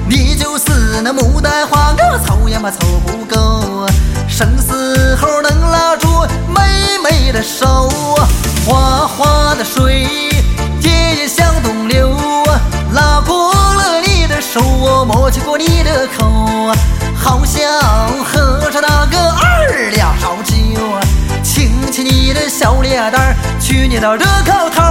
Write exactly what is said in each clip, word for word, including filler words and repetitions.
你就是那牡丹花，我凑呀嘛凑不够，生死后能拉住妹妹的手，哗哗的水，跌也向东流，拉过了你的手，我摸起过你的口，好像喝着那个二两烧酒，亲亲你的小脸蛋儿，娶你到热炕头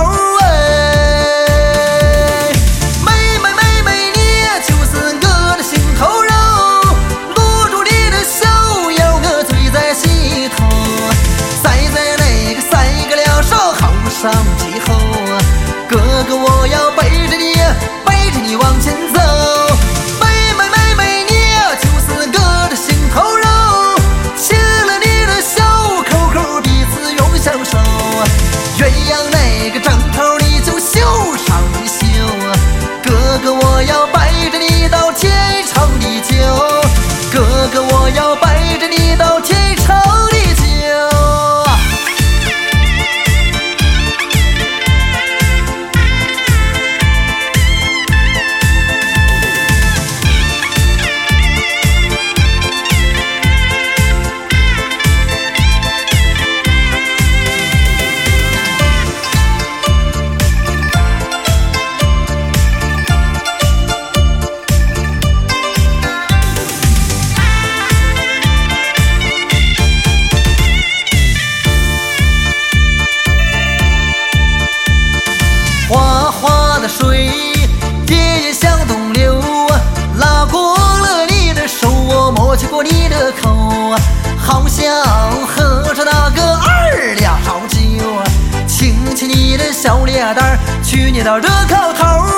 哎，妹妹妹妹你就是我的心头肉，撸住你的小腰，我醉在心头，塞在那个塞个两手后上几后，哥哥我要背着你背着你往前走，妹妹妹妹你就是我的心头肉，亲了你的小口口，彼此永相守，鸳鸯那个枕头你就绣上一绣，哥哥我要背着你到天长地久，哥哥我要背着你到天长地久。哗哗的水，跌也向东流，拉过了你的手，我摸起过你的口，好像喝着那个二两烧酒，亲亲你的小脸蛋儿，娶你到热炕头